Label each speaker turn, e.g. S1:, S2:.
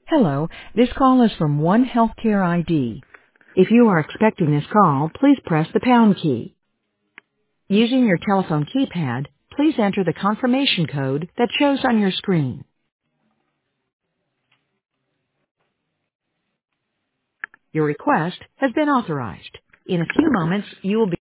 S1: Hello, this call is from One Healthcare ID. If you are expecting this call, please press the pound key. Using your telephone keypad, please enter the confirmation code that shows on your screen. Your request has been authorized. In a few moments, you will be